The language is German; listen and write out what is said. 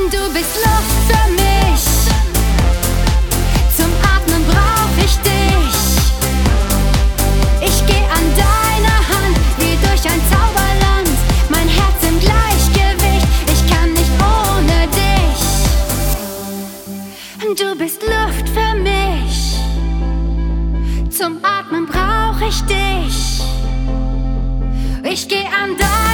Du bist Luft für mich, zum Atmen brauch ich dich. Ich geh an deiner Hand wie durch ein Zauberland. Mein Herz im Gleichgewicht, ich kann nicht ohne dich. Du bist Luft für mich, zum Atmen brauch ich dich. Ich geh an deiner Hand